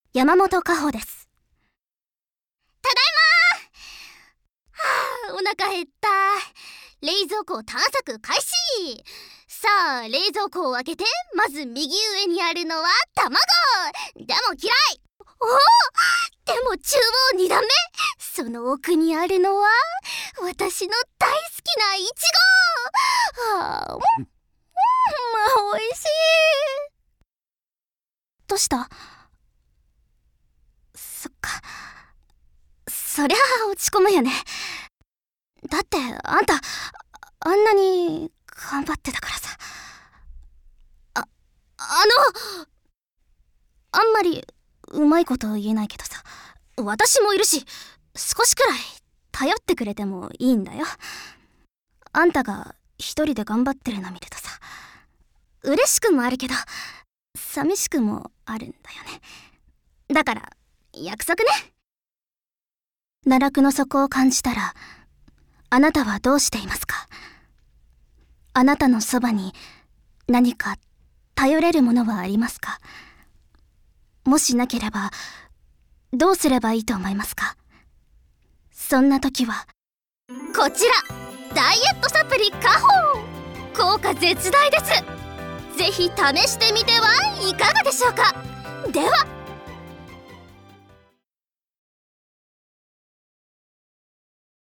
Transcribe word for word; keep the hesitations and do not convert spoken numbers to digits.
山本果歩です。 ただいま。はあ、お腹減った。冷蔵庫探索開始。さあ、冷蔵庫を開けて、まず右上にあるのは卵。でも嫌い。おお、でも中央に段目。その奥にあるのは私の大好きなイチゴ。はあ、うん、うん、おいしい。 どうした？そっか、そりゃあ落ち込むよね。だってあんたあんなに頑張ってたからさ。あ、あのあんまりうまいこと言えないけどさ、私もいるし、少しくらい頼ってくれてもいいんだよ。あんたが一人で頑張ってるの見るとさ、嬉しくもあるけど寂しくもあるんだよね。だから約束ね。奈落の底を感じたら、あなたはどうしていますか？あなたのそばに何か頼れるものはありますか？もしなければどうすればいいと思いますか？そんな時はこちらダイエットサプリ果歩、効果絶大です。ぜひ試してみてはいかがでしょうか。では。